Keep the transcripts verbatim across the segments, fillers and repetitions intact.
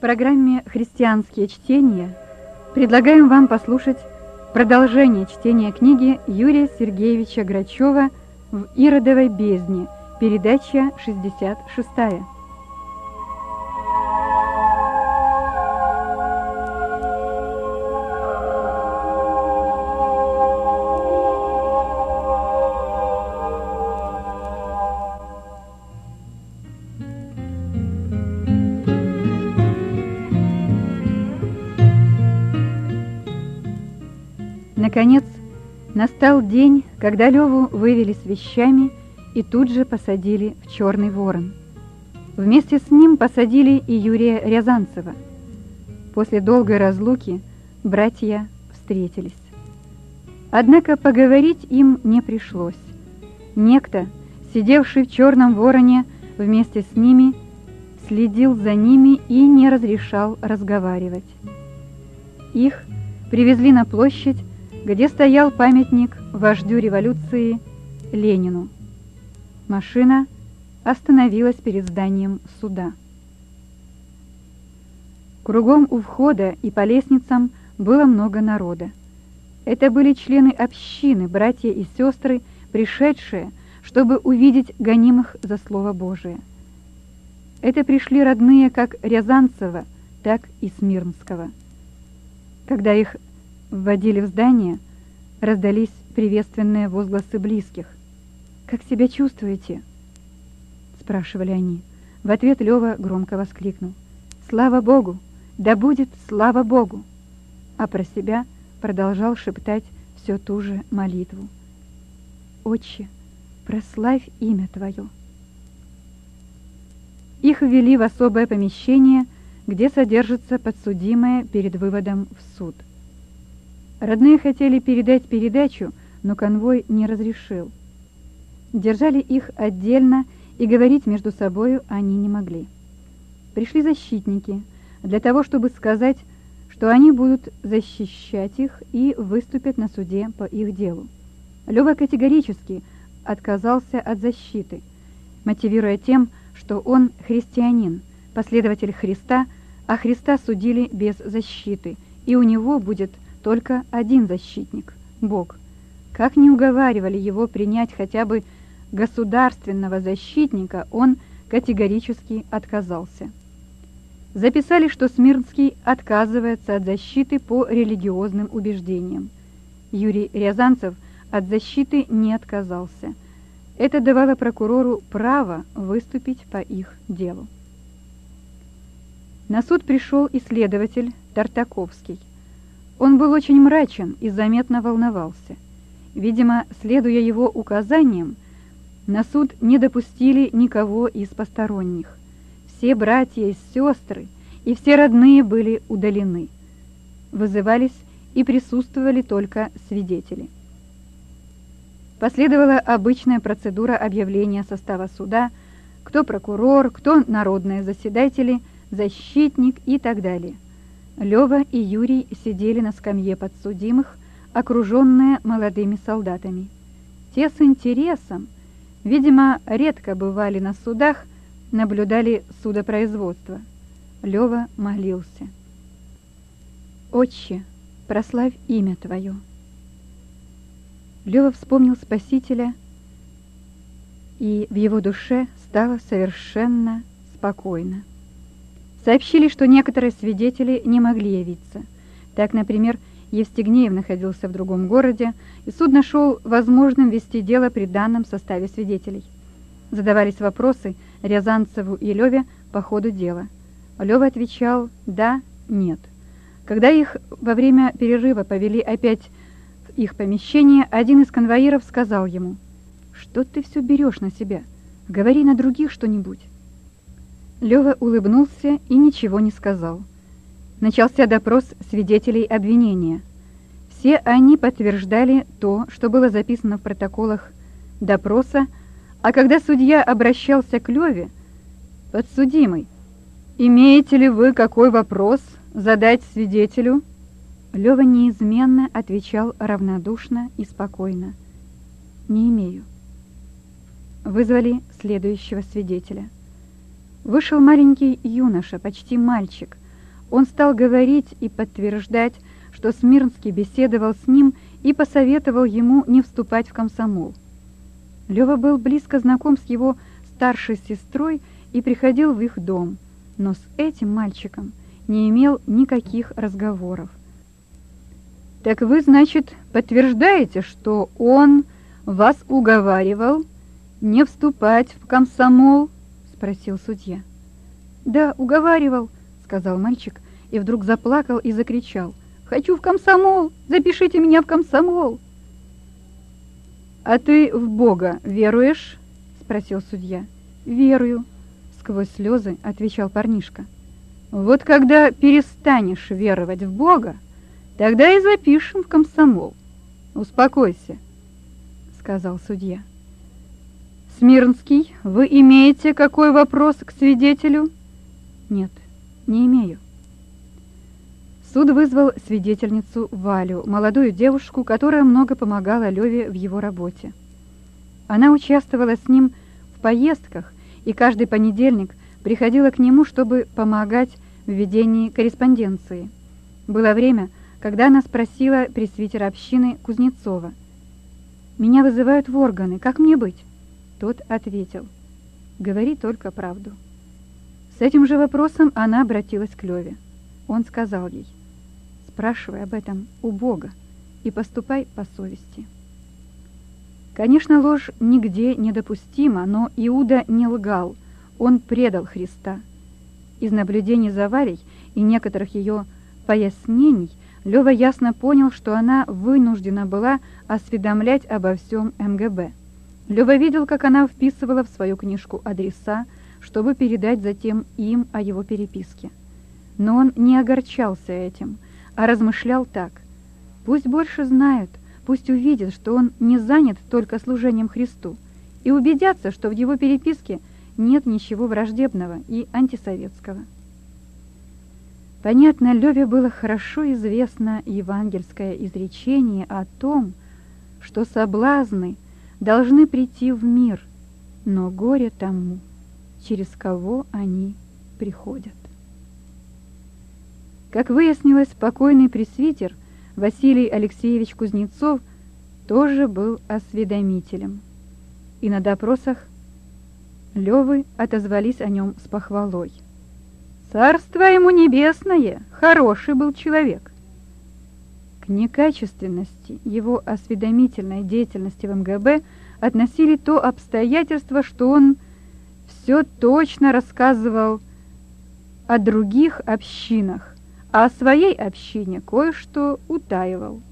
программе «Христианские чтения» предлагаем вам послушать продолжение чтения книги Юрия Сергеевича Грачева «В Иродовой бездне», передача шестьдесят шестая. Наконец, настал день, когда Леву вывели с вещами и тут же посадили в Черный Ворон. Вместе с ним посадили и Юрия Рязанцева. После долгой разлуки братья встретились. Однако поговорить им не пришлось. Некто, сидевший в Черном Вороне вместе с ними, следил за ними и не разрешал разговаривать. Их привезли на площадь, где стоял памятник вождю революции Ленину. Машина остановилась перед зданием суда. Кругом у входа и по лестницам было много народа. Это были члены общины, братья и сестры, пришедшие, чтобы увидеть гонимых за Слово Божие. Это пришли родные как Рязанцева, так и Смирнского. Когда их вводили в здание, раздались приветственные возгласы близких. «Как себя чувствуете?» — спрашивали они. В ответ Лева громко воскликнул: «Слава Богу! Да будет слава Богу!» А про себя продолжал шептать все ту же молитву: «Отче, прославь имя Твое!» Их ввели в особое помещение, где содержатся подсудимые перед выводом в суд. Родные хотели передать передачу, но конвой не разрешил. Держали их отдельно, и говорить между собою они не могли. Пришли защитники для того, чтобы сказать, что они будут защищать их и выступят на суде по их делу. Лева категорически отказался от защиты, мотивируя тем, что он христианин, последователь Христа, а Христа судили без защиты, и у него будет только один защитник – Бог. Как ни уговаривали его принять хотя бы государственного защитника, он категорически отказался. Записали, что Смирнский отказывается от защиты по религиозным убеждениям. Юрий Рязанцев от защиты не отказался. Это давало прокурору право выступить по их делу. На суд пришел и следователь Тартаковский. Он был очень мрачен и заметно волновался. Видимо, следуя его указаниям, на суд не допустили никого из посторонних. Все братья и сестры и все родные были удалены. Вызывались и присутствовали только свидетели. Последовала обычная процедура объявления состава суда: кто прокурор, кто народные заседатели, защитник и так далее. Лева и Юрий сидели на скамье подсудимых, окруженные молодыми солдатами. Те с интересом, видимо, редко бывали на судах, наблюдали судопроизводство. Лева молился: «Отче, прославь имя Твое». Лева вспомнил Спасителя, и в его душе стало совершенно спокойно. Сообщили, что некоторые свидетели не могли явиться. Так, например, Евстигнеев находился в другом городе, и суд нашел возможным вести дело при данном составе свидетелей. Задавались вопросы Рязанцеву и Леве по ходу дела. Лева отвечал «да», «нет». Когда их во время перерыва повели опять в их помещение, один из конвоиров сказал ему: «Что ты все берешь на себя? Говори на других что-нибудь». Лева улыбнулся и ничего не сказал. Начался допрос свидетелей обвинения. Все они подтверждали то, что было записано в протоколах допроса, а когда судья обращался к Леве: «Подсудимый, имеете ли вы какой вопрос задать свидетелю?» Лева неизменно отвечал равнодушно и спокойно: «Не имею». Вызвали следующего свидетеля. Вышел маленький юноша, почти мальчик, Он стал говорить и подтверждать, что Смирнский беседовал с ним и посоветовал ему не вступать в комсомол. Лёва был близко знаком с его старшей сестрой и приходил в их дом, но с этим мальчиком не имел никаких разговоров. «Так вы, значит, подтверждаете, что он вас уговаривал не вступать в комсомол?» — спросил судья. «Да, уговаривал», — сказал мальчик, и вдруг заплакал и закричал: «Хочу в комсомол! Запишите меня в комсомол!» «А ты в Бога веруешь?» — спросил судья. «Верую», — сквозь слезы отвечал парнишка. «Вот когда перестанешь веровать в Бога, тогда и запишем в комсомол. Успокойся», — сказал судья. «Смирнский, вы имеете какой вопрос к свидетелю?» «Нет, не имею». Суд вызвал свидетельницу Валю, молодую девушку, которая много помогала Леве в его работе. Она участвовала с ним в поездках и каждый понедельник приходила к нему, чтобы помогать в ведении корреспонденции. Было время, когда она спросила пресвитера общины Кузнецова: «Меня вызывают в органы, как мне быть?» Тот ответил: «Говори только правду». С этим же вопросом она обратилась к Леве. Он сказал ей: «Спрашивай об этом у Бога и поступай по совести». Конечно, ложь нигде недопустима, но Иуда не лгал, он предал Христа. Из наблюдений за Варей и некоторых ее пояснений Лёва ясно понял, что она вынуждена была осведомлять обо всем эм гэ бэ. Лёва видел, как она вписывала в свою книжку адреса, чтобы передать затем им о его переписке. Но он не огорчался этим, а размышлял так: пусть больше знают, пусть увидят, что он не занят только служением Христу, и убедятся, что в его переписке нет ничего враждебного и антисоветского. Понятно, Лёве было хорошо известно евангельское изречение о том, что соблазны должны прийти в мир, но горе тому, через кого они приходят. Как выяснилось, покойный пресвитер Василий Алексеевич Кузнецов тоже был осведомителем, и на допросах Лёвы отозвались о нем с похвалой. «Царство ему небесное, хороший был человек». К некачественности его осведомительной деятельности в эм гэ бэ относили то обстоятельство, что он все точно рассказывал о других общинах, а о своей общине кое-что утаивал.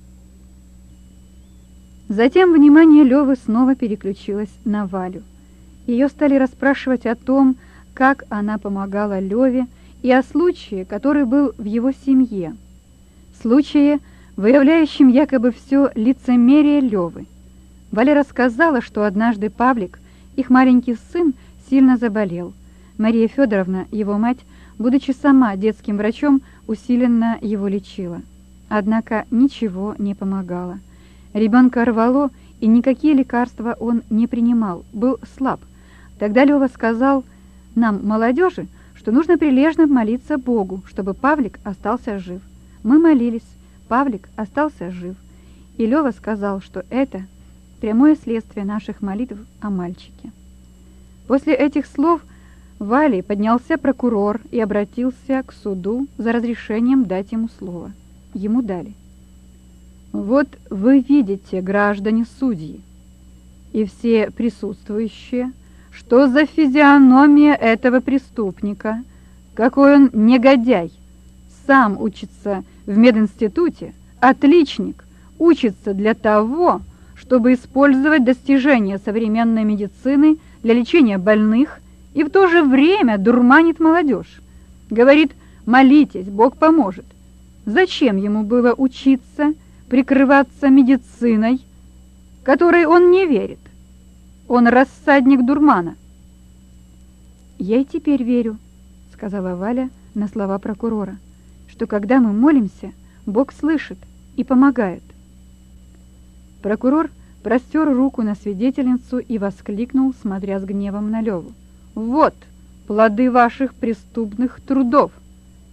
Затем внимание Лёвы снова переключилось на Валю. Ее стали расспрашивать о том, как она помогала Лёве, и о случае, который был в его семье. Случае, выявляющем якобы все лицемерие Лёвы. Валя рассказала, что однажды Павлик, их маленький сын, сильно заболел. Мария Федоровна, его мать, будучи сама детским врачом, усиленно его лечила. Однако ничего не помогало. Ребенка рвало, и никакие лекарства он не принимал, был слаб. Тогда Лёва сказал нам, молодежи, что нужно прилежно молиться Богу, чтобы Павлик остался жив. Мы молились, Павлик остался жив. И Лёва сказал, что это прямое следствие наших молитв о мальчике. После этих слов Вали поднялся прокурор и обратился к суду за разрешением дать ему слово. Ему дали. «Вот вы видите, граждане судьи, и все присутствующие, что за физиономия этого преступника, какой он негодяй, сам учится в мединституте, отличник, учится для того, чтобы использовать достижения современной медицины для лечения больных и в то же время дурманит молодежь. Говорит, молитесь, Бог поможет. Зачем ему было учиться, прикрываться медициной, которой он не верит? Он рассадник дурмана». «Я и теперь верю», — сказала Валя на слова прокурора, «что когда мы молимся, Бог слышит и помогает». Прокурор простер руку на свидетельницу и воскликнул, смотря с гневом на Леву: «Вот плоды ваших преступных трудов!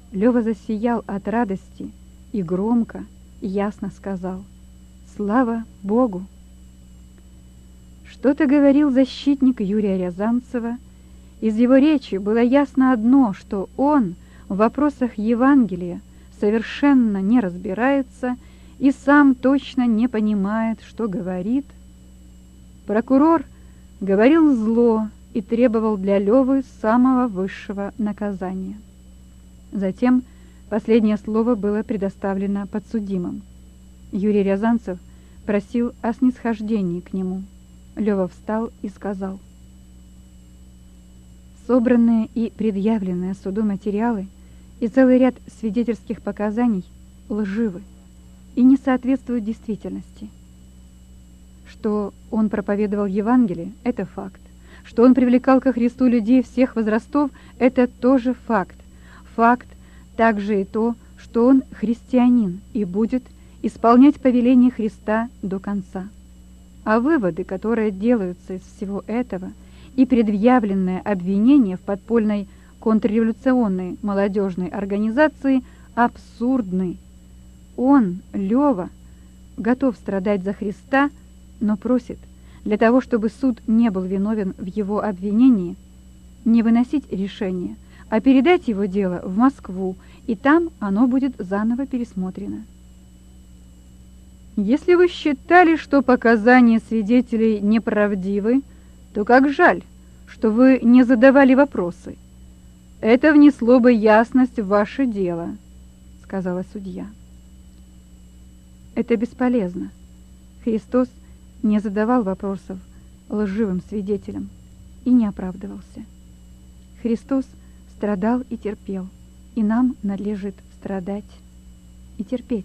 Лёва засиял от радости и громко, ясно сказал: «Слава Богу!» Что-то говорил защитник Юрия Рязанцева. Из его речи было ясно одно, что он в вопросах Евангелия совершенно не разбирается и сам точно не понимает, что говорит. Прокурор говорил зло и требовал для Лёвы самого высшего наказания. Затем последнее слово было предоставлено подсудимым. Юрий Рязанцев просил о снисхождении к нему. Лёва встал и сказал: «Собранные и предъявленные суду материалы и целый ряд свидетельских показаний лживы и не соответствуют действительности. Что он проповедовал Евангелие – это факт. Что он привлекал ко Христу людей всех возрастов – это тоже факт. Факт также и то, что он христианин и будет исполнять повеление Христа до конца. А выводы, которые делаются из всего этого, и предъявленное обвинение в подпольной контрреволюционной молодежной организации абсурдны. Он, Лёва, готов страдать за Христа, но просит, для того, чтобы суд не был виновен в его обвинении, не выносить решение, а передать его дело в Москву, и там оно будет заново пересмотрено. Если вы считали, что показания свидетелей неправдивы, то как жаль, что вы не задавали вопросы. Это внесло бы ясность в ваше дело, сказала судья. Это бесполезно. Христос не задавал вопросов лживым свидетелям и не оправдывался. Христос страдал и терпел, и нам надлежит страдать и терпеть.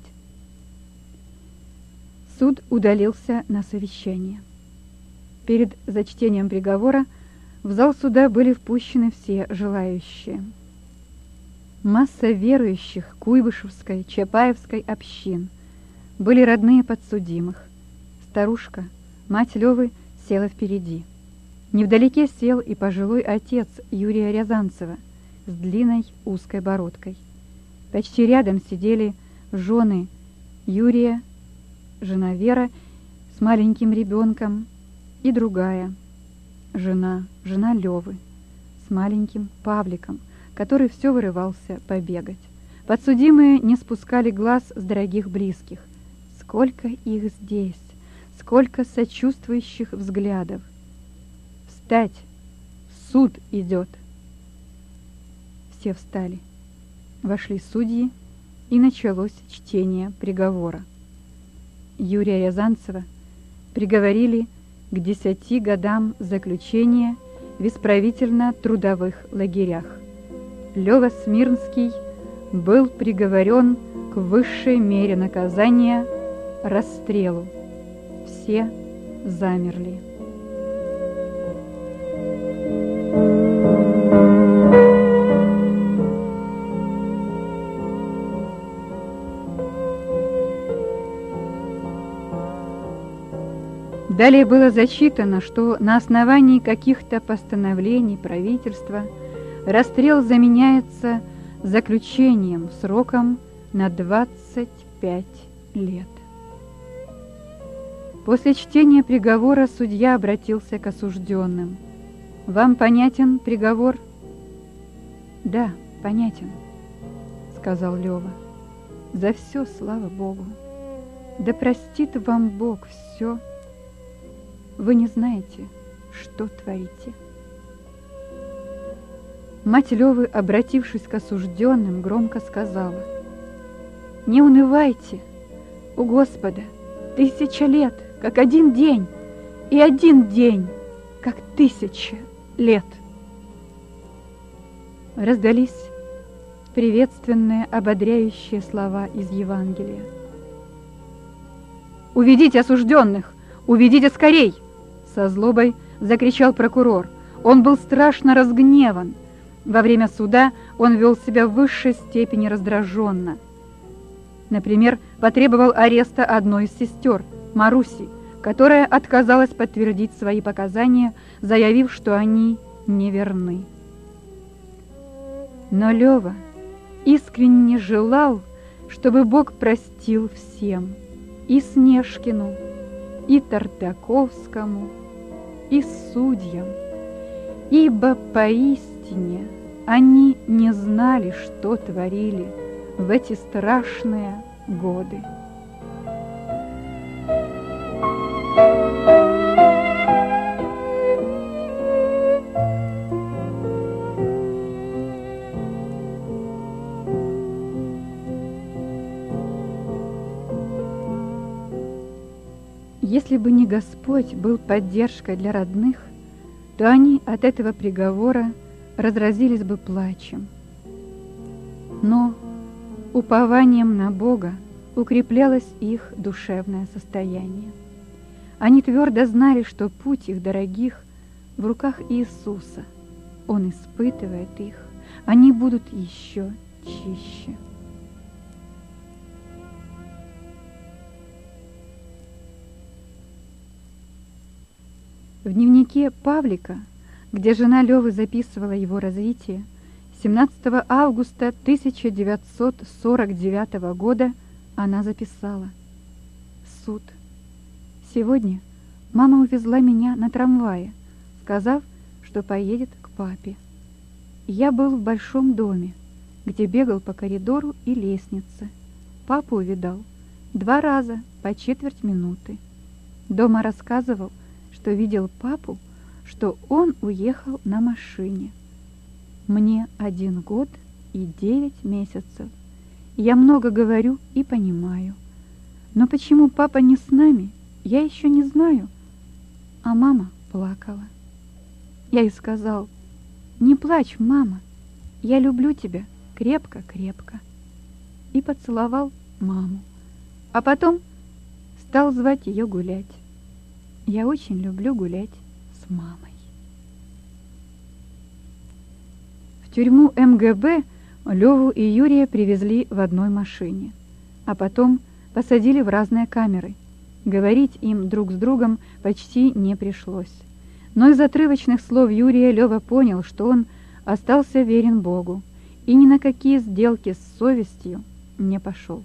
Суд удалился на совещание. Перед зачтением приговора в зал суда были впущены все желающие. Масса верующих Куйбышевской, Чапаевской общин, были родные подсудимых. Старушка, мать Лёвы, села впереди. Невдалеке сел и пожилой отец Юрия Рязанцева с длинной узкой бородкой. Почти рядом сидели жены Юрия, жена Вера с маленьким ребенком и другая жена, жена Лёвы с маленьким Павликом, который все вырывался побегать. Подсудимые не спускали глаз с дорогих близких. Сколько их здесь, сколько сочувствующих взглядов. Встать! Суд идет! Все встали. Вошли судьи, и началось чтение приговора. Юрия Рязанцева приговорили к десяти годам заключения в исправительно-трудовых лагерях. Лёва Смирнский был приговорен к высшей мере наказания – расстрелу. Все замерли. Далее было зачитано, что на основании каких-то постановлений правительства расстрел заменяется заключением сроком на двадцать пять лет. После чтения приговора судья обратился к осужденным. «Вам понятен приговор?» «Да, понятен», — сказал Лёва. «За все, слава Богу! Да простит вам Бог все. Вы не знаете, что творите». Мать Лёвы, обратившись к осужденным, громко сказала: «Не унывайте, у Господа тысяча лет, как один день, и один день, как тысяча лет». Раздались приветственные, ободряющие слова из Евангелия. «Уведите осужденных! Уведите скорей!» Со злобой закричал прокурор. Он был страшно разгневан. Во время суда он вел себя в высшей степени раздраженно. Например, потребовал ареста одной из сестер, Маруси, которая отказалась подтвердить свои показания, заявив, что они неверны. Но Лёва искренне желал, чтобы Бог простил всем, и Снежкину, и Тартаковскому, и судьям, ибо поистине они не знали, что творили в эти страшные годы. Если бы не Господь был поддержкой для родных, то они от этого приговора разразились бы плачем. Но упованием на Бога укреплялось их душевное состояние. Они твердо знали, что путь их дорогих в руках Иисуса. Он испытывает их, они будут еще чище. В дневнике Павлика, где жена Лёвы записывала его развитие, семнадцатого августа тысяча девятьсот сорок девятого года она записала: «Суд. Сегодня мама увезла меня на трамвае, сказав, что поедет к папе. Я был в большом доме, где бегал по коридору и лестнице. Папу увидал два раза по четверть минуты. Дома рассказывал, что видел папу, что он уехал на машине. Мне один год и девять месяцев. Я много говорю и понимаю. Но почему папа не с нами, я еще не знаю». А мама плакала. Я ей сказал: «Не плачь, мама, я люблю тебя крепко-крепко». И поцеловал маму, а потом стал звать ее гулять. Я очень люблю гулять с мамой. В тюрьму эм гэ бэ Леву и Юрия привезли в одной машине, а потом посадили в разные камеры. Говорить им друг с другом почти не пришлось. Но из отрывочных слов Юрия Лева понял, что он остался верен Богу и ни на какие сделки с совестью не пошел.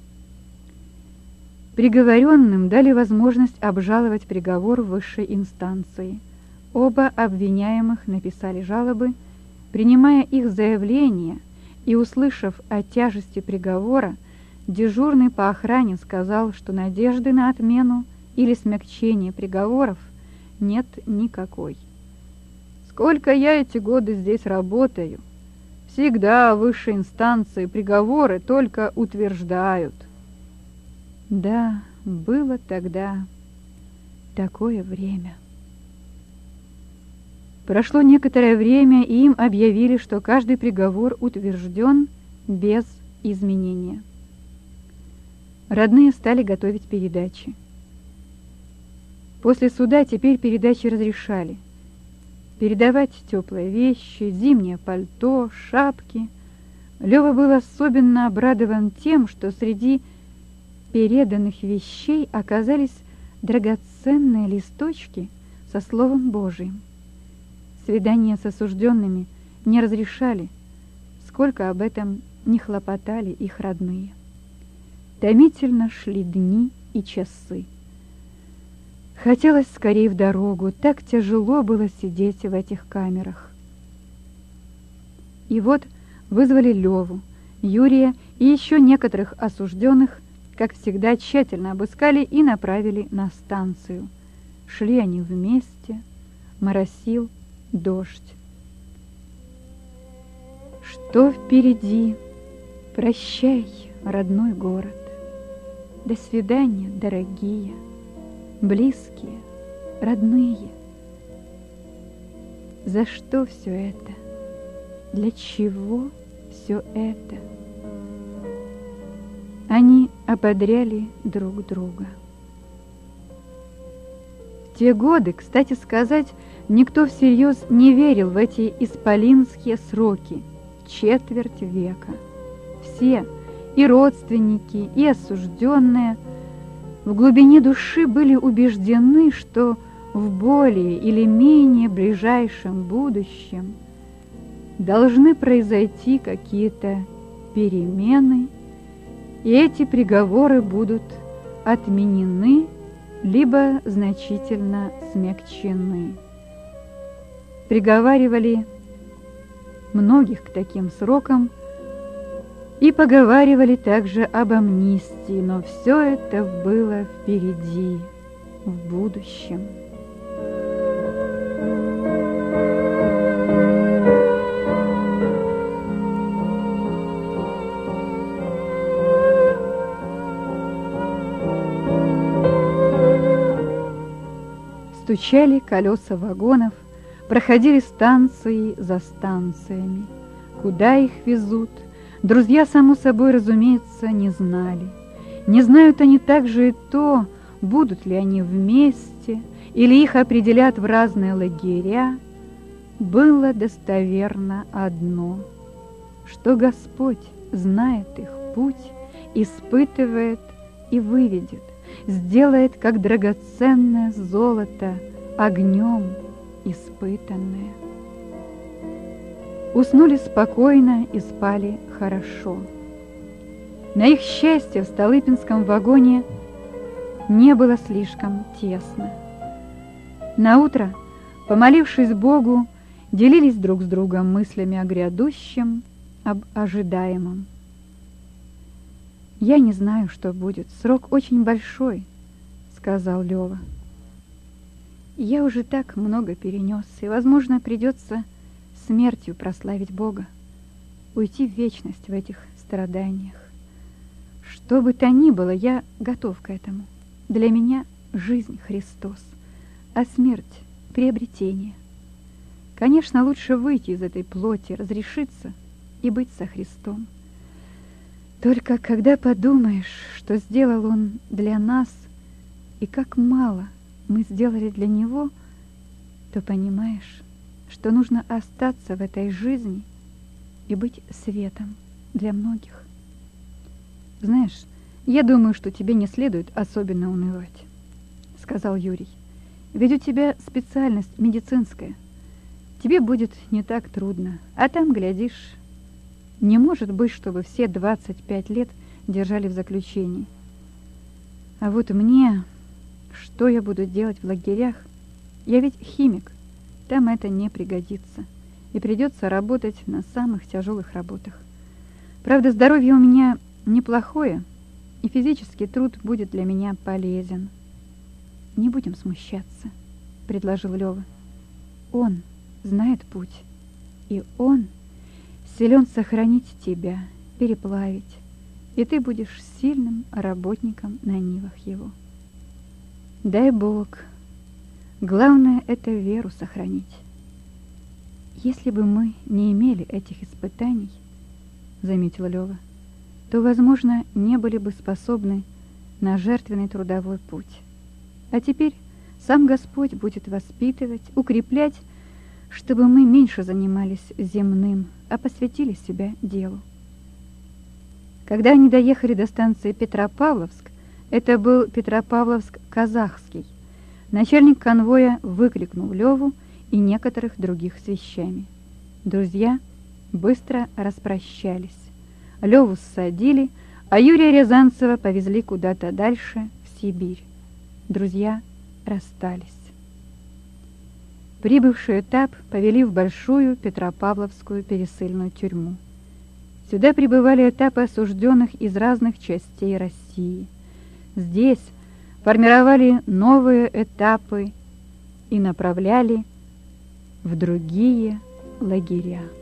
Приговоренным дали возможность обжаловать приговор в высшей инстанции. Оба обвиняемых написали жалобы. Принимая их заявления и услышав о тяжести приговора, дежурный по охране сказал, что надежды на отмену или смягчение приговоров нет никакой. «Сколько я эти годы здесь работаю, всегда высшей инстанции приговоры только утверждают». Да, было тогда такое время. Прошло некоторое время, и им объявили, что каждый приговор утвержден без изменения. Родные стали готовить передачи. После суда теперь передачи разрешали. Передавать теплые вещи, зимнее пальто, шапки. Лёва был особенно обрадован тем, что среди переданных вещей оказались драгоценные листочки со Словом Божиим. Свидания с осужденными не разрешали, сколько об этом не хлопотали их родные. Томительно шли дни и часы. Хотелось скорее в дорогу, так тяжело было сидеть в этих камерах. И вот вызвали Леву, Юрия и еще некоторых осужденных, как всегда, тщательно обыскали и направили на станцию. Шли они вместе, моросил дождь. Что впереди? Прощай, родной город. До свидания, дорогие, близкие, родные. За что все это? Для чего все это? Они ободряли друг друга. В те годы, кстати сказать, никто всерьез не верил в эти исполинские сроки, четверть века. Все, и родственники, и осужденные, в глубине души были убеждены, что в более или менее ближайшем будущем должны произойти какие-то перемены, и эти приговоры будут отменены либо значительно смягчены. Приговаривали многих к таким срокам и поговаривали также об амнистии, но все это было впереди, в будущем. Стучали колеса вагонов, проходили станции за станциями. Куда их везут, друзья, само собой, разумеется, не знали. Не знают они также и то, будут ли они вместе, или их определят в разные лагеря. Было достоверно одно, что Господь знает их путь, испытывает и выведет, сделает, как драгоценное золото, огнем испытанное. Уснули спокойно и спали хорошо. На их счастье в Столыпинском вагоне не было слишком тесно. Наутро, помолившись Богу, делились друг с другом мыслями о грядущем, об ожидаемом. «Я не знаю, что будет. Срок очень большой», — сказал Лёва. «Я уже так много перенес, и, возможно, придется смертью прославить Бога, уйти в вечность в этих страданиях. Что бы то ни было, я готов к этому. Для меня жизнь Христос, а смерть — приобретение. Конечно, лучше выйти из этой плоти, разрешиться и быть со Христом. Только когда подумаешь, что сделал Он для нас, и как мало мы сделали для Него, то понимаешь, что нужно остаться в этой жизни и быть светом для многих. Знаешь, я думаю, что тебе не следует особенно унывать», — сказал Юрий. «Ведь у тебя специальность медицинская. Тебе будет не так трудно, а там, глядишь, не может быть, чтобы все двадцать пять лет держали в заключении. А вот мне, что я буду делать в лагерях? Я ведь химик, там это не пригодится, и придется работать на самых тяжелых работах. Правда, здоровье у меня неплохое, и физический труд будет для меня полезен». «Не будем смущаться», — предложил Лёва. «Он знает путь, и Он силен сохранить тебя, переплавить, и ты будешь сильным работником на нивах его. Дай Бог. Главное — это веру сохранить. Если бы мы не имели этих испытаний, — заметила Лёва, — то, возможно, не были бы способны на жертвенный трудовой путь. А теперь сам Господь будет воспитывать, укреплять, чтобы мы меньше занимались земным, а посвятили себя делу». Когда они доехали до станции Петропавловск, это был Петропавловск-Казахский, начальник конвоя выкрикнул Леву и некоторых других с вещами. Друзья быстро распрощались. Леву ссадили, а Юрия Рязанцева повезли куда-то дальше, в Сибирь. Друзья расстались. Прибывший этап повели в большую Петропавловскую пересыльную тюрьму. Сюда прибывали этапы осужденных из разных частей России. Здесь формировали новые этапы и направляли в другие лагеря.